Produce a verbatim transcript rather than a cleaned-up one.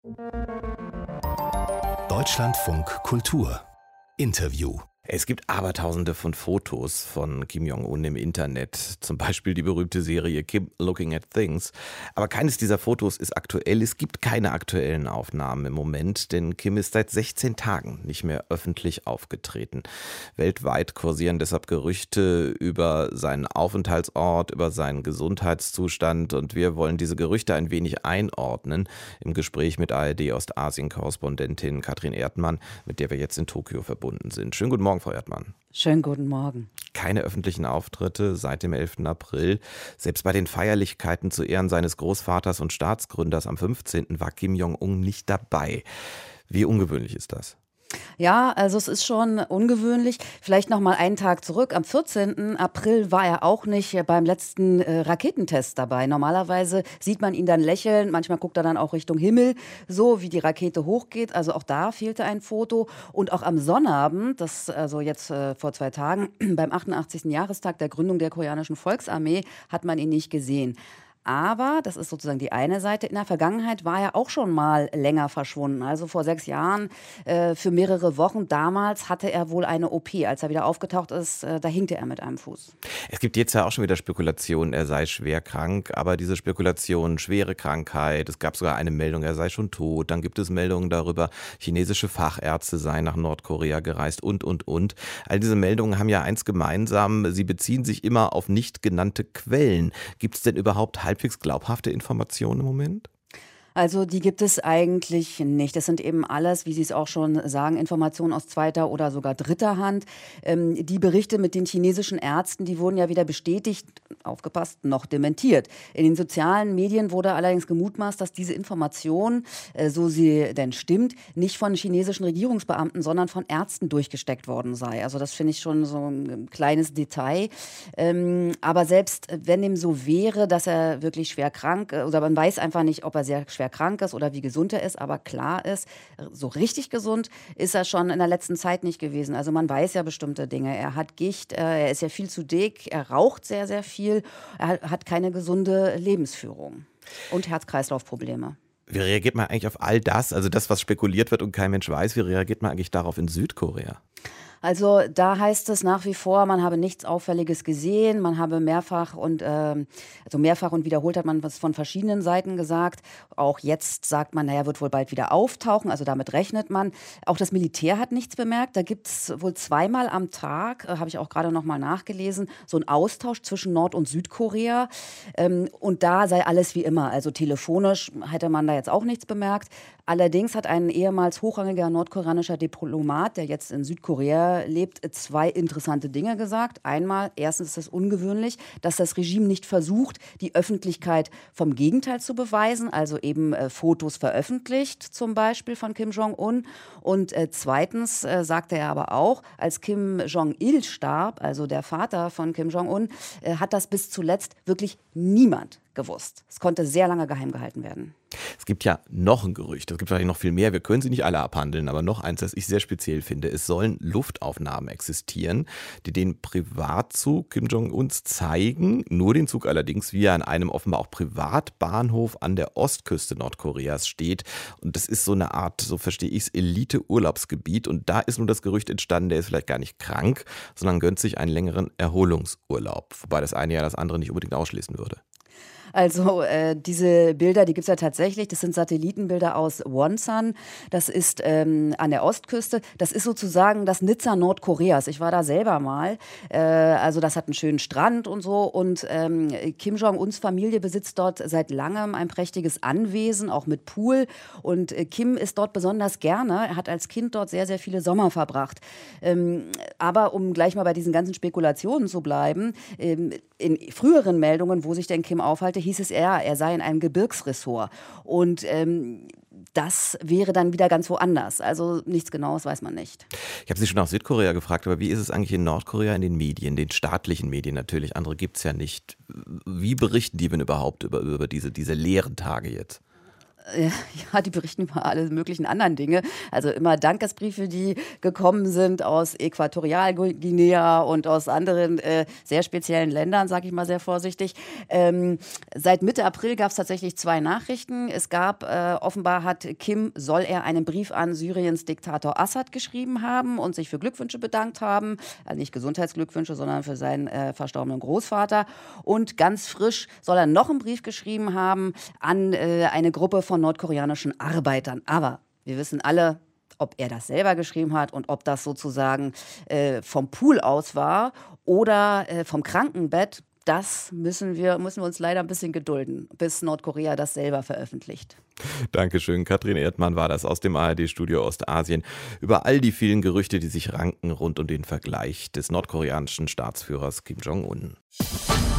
Deutschlandfunk Kultur Interview. Es gibt Abertausende von Fotos von Kim Jong-un im Internet, zum Beispiel die berühmte Serie Kim Looking at Things. Aber keines dieser Fotos ist aktuell. Es gibt keine aktuellen Aufnahmen im Moment, denn Kim ist seit sechzehn Tagen nicht mehr öffentlich aufgetreten. Weltweit kursieren deshalb Gerüchte über seinen Aufenthaltsort, über seinen Gesundheitszustand, und wir wollen diese Gerüchte ein wenig einordnen im Gespräch mit A R D-Ostasien-Korrespondentin Katrin Erdmann, mit der wir jetzt in Tokio verbunden sind. Schönen guten Morgen, Frau Erdmann. Schönen guten Morgen. Keine öffentlichen Auftritte seit dem elften April. Selbst bei den Feierlichkeiten zu Ehren seines Großvaters und Staatsgründers am fünfzehnten war Kim Jong-un nicht dabei. Wie ungewöhnlich ist das? Ja, also es ist schon ungewöhnlich. Vielleicht noch mal einen Tag zurück. Am vierzehnten April war er auch nicht beim letzten äh, Raketentest dabei. Normalerweise sieht man ihn dann lächeln. Manchmal guckt er dann auch Richtung Himmel, so wie die Rakete hochgeht. Also auch da fehlte ein Foto. Und auch am Sonnabend, das also jetzt äh, vor zwei Tagen, beim achtundachtzigsten Jahrestag der Gründung der koreanischen Volksarmee, hat man ihn nicht gesehen. Aber, das ist sozusagen die eine Seite, in der Vergangenheit war er auch schon mal länger verschwunden. Also vor sechs Jahren äh, für mehrere Wochen. Damals hatte er wohl eine O P. Als er wieder aufgetaucht ist, äh, da hinkte er mit einem Fuß. Es gibt jetzt ja auch schon wieder Spekulationen, er sei schwer krank. Aber diese Spekulationen, schwere Krankheit, es gab sogar eine Meldung, er sei schon tot. Dann gibt es Meldungen darüber, chinesische Fachärzte seien nach Nordkorea gereist und, und, und. All diese Meldungen haben ja eins gemeinsam, sie beziehen sich immer auf nicht genannte Quellen. Gibt es denn überhaupt halbwegs glaubhafte Informationen im Moment? Also die gibt es eigentlich nicht. Das sind eben alles, wie Sie es auch schon sagen, Informationen aus zweiter oder sogar dritter Hand. Ähm, die Berichte mit den chinesischen Ärzten, die wurden ja weder bestätigt, aufgepasst, noch dementiert. In den sozialen Medien wurde allerdings gemutmaßt, dass diese Information, äh, so sie denn stimmt, nicht von chinesischen Regierungsbeamten, sondern von Ärzten durchgesteckt worden sei. Also das finde ich schon so ein kleines Detail. Ähm, aber selbst wenn dem so wäre, dass er wirklich schwer krank, oder man weiß einfach nicht, ob er sehr schwer krank ist oder wie gesund er ist, aber klar ist, so richtig gesund ist er schon in der letzten Zeit nicht gewesen. Also man weiß ja bestimmte Dinge. Er hat Gicht, er ist ja viel zu dick, er raucht sehr, sehr viel, er hat keine gesunde Lebensführung und Herz-Kreislauf-Probleme. Wie reagiert man eigentlich auf all das, also das, was spekuliert wird und kein Mensch weiß, wie reagiert man eigentlich darauf in Südkorea? Also da heißt es nach wie vor, man habe nichts Auffälliges gesehen, man habe mehrfach und ähm, also mehrfach und wiederholt hat man was von verschiedenen Seiten gesagt. Auch jetzt sagt man, naja, er wird wohl bald wieder auftauchen, also damit rechnet man. Auch das Militär hat nichts bemerkt. Da gibt es wohl zweimal am Tag, äh, habe ich auch gerade noch mal nachgelesen, so einen Austausch zwischen Nord- und Südkorea. Ähm, und da sei alles wie immer. Also telefonisch hätte man da jetzt auch nichts bemerkt. Allerdings hat ein ehemals hochrangiger nordkoreanischer Diplomat, der jetzt in Südkorea lebt, zwei interessante Dinge gesagt. Einmal, erstens ist es ungewöhnlich, dass das Regime nicht versucht, die Öffentlichkeit vom Gegenteil zu beweisen, also eben äh, Fotos veröffentlicht, zum Beispiel von Kim Jong-un. Und äh, zweitens äh, sagte er aber auch, als Kim Jong-il starb, also der Vater von Kim Jong-un, äh, hat das bis zuletzt wirklich niemand gewusst. Es konnte sehr lange geheim gehalten werden. Es gibt ja noch ein Gerücht, es gibt vielleicht noch viel mehr, wir können sie nicht alle abhandeln, aber noch eins, das ich sehr speziell finde. Es sollen Luftaufnahmen existieren, die den Privatzug Kim Jong-uns zeigen, nur den Zug allerdings, wie er an einem offenbar auch Privatbahnhof an der Ostküste Nordkoreas steht. Und das ist so eine Art, so verstehe ich es, Elite-Urlaubsgebiet. Und da ist nun das Gerücht entstanden, der ist vielleicht gar nicht krank, sondern gönnt sich einen längeren Erholungsurlaub. Wobei das eine ja das andere nicht unbedingt ausschließen würde. Also äh, diese Bilder, die gibt es ja tatsächlich. Das sind Satellitenbilder aus Wonsan. Das ist ähm, an der Ostküste. Das ist sozusagen das Nizza Nordkoreas. Ich war da selber mal. Äh, also das hat einen schönen Strand und so. Und ähm, Kim Jong-uns Familie besitzt dort seit langem ein prächtiges Anwesen, auch mit Pool. Und äh, Kim ist dort besonders gerne. Er hat als Kind dort sehr, sehr viele Sommer verbracht. Ähm, aber um gleich mal bei diesen ganzen Spekulationen zu bleiben, ähm, in früheren Meldungen, wo sich denn Kim aufhalte, hieß es eher, er sei in einem Gebirgsressort. Und ähm, das wäre dann wieder ganz woanders. Also nichts Genaues weiß man nicht. Ich habe Sie schon nach Südkorea gefragt, aber wie ist es eigentlich in Nordkorea in den Medien, den staatlichen Medien natürlich? Andere gibt es ja nicht. Wie berichten die denn überhaupt über, über diese, diese leeren Tage jetzt? Ja, die berichten über alle möglichen anderen Dinge. Also immer Dankesbriefe, die gekommen sind aus Äquatorialguinea und aus anderen äh, sehr speziellen Ländern, sage ich mal sehr vorsichtig. Ähm, seit Mitte April gab es tatsächlich zwei Nachrichten. Es gab, äh, offenbar hat Kim, soll er einen Brief an Syriens Diktator Assad geschrieben haben und sich für Glückwünsche bedankt haben. Also nicht Gesundheitsglückwünsche, sondern für seinen äh, verstorbenen Großvater. Und ganz frisch soll er noch einen Brief geschrieben haben an äh, eine Gruppe von von nordkoreanischen Arbeitern. Aber wir wissen alle, ob er das selber geschrieben hat und ob das sozusagen äh, vom Pool aus war oder äh, vom Krankenbett. Das müssen wir, müssen wir uns leider ein bisschen gedulden, bis Nordkorea das selber veröffentlicht. Dankeschön. Katrin Erdmann war das aus dem A R D-Studio Ostasien über all die vielen Gerüchte, die sich ranken rund um den Vergleich des nordkoreanischen Staatsführers Kim Jong-un.